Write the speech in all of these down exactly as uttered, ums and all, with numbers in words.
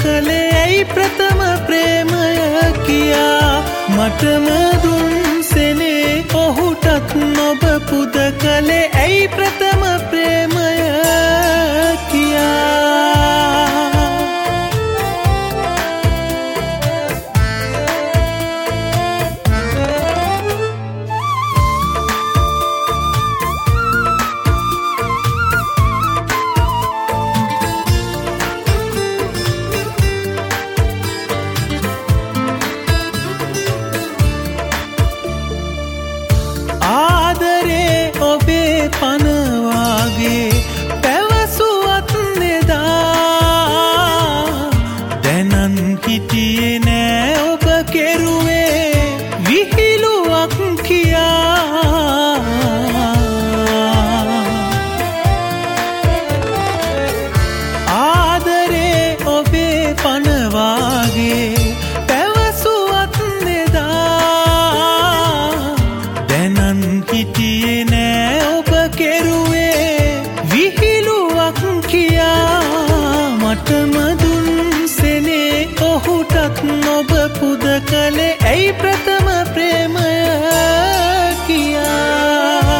කළේ ඇයි ප්‍රථම ප්‍රේමය කියා මටම දුන්සෙනේ ඔහුටත් නොබ පුද කළේ ඇයි ප්‍රථම ප්‍රේමය කියා පනවාගේ පැවසුවත් නෙදා දැනන් හිටියේ නෑ ඔබ කෙරුවේ විහිළුවක් කියා ආදරේ ඔබේ පනවාගේ පැවසුවත් නෙදා දැනන් හිටියේ නෑ කෙරුවේ විහිළුවක් කියා මටම දුන්සෙනේ ඔහුටත් නොබ පුද කළේ ඇයි ප්‍රථම ප්‍රේමය කියා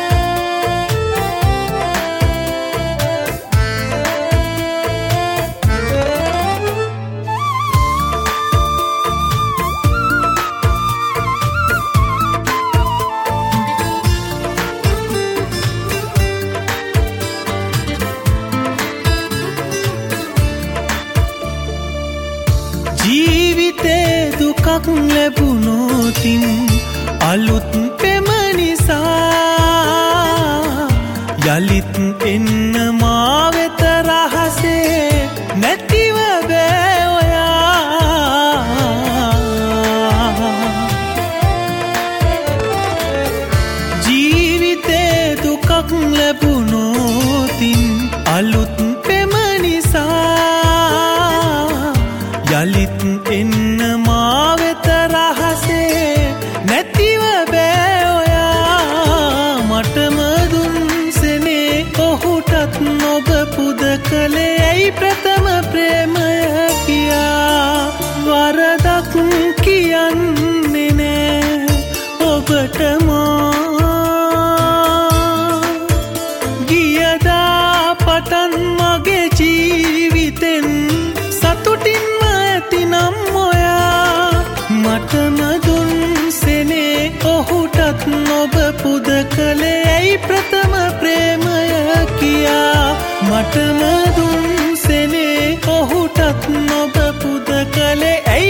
ජීවිතේ දුකක් ලැබුණොතින් අලුත් පෙම නිසා යලිත් එන්න මා වෙත රහසේ නැතිව බෑ ඔයා ජීවිතේ දුකක් ලැබුණොතින් අලුත් පෙම නිසා යලිත් එන්න මා වෙත රහසේ නැතිව බෑ ඔයා මටම දුන්සෙනේ ඔහුටත් නොබ පුද කළේ ඇයි ප්‍රථම ප්‍රේමය කියා වරදක් කියන්නේ නෑ ඔබට මා ගියදා පටන් මගේ ජීවිතෙන් සතුටින් නම් ඔයා මටම දුන්සෙනේ ඔහුටත් නොබ පුද කළේ ඇයි ප්‍රථම ප්‍රේමය කියා මටම දුන්සෙනේ ඔහුටත් නොබ පුද කළේ ඇයි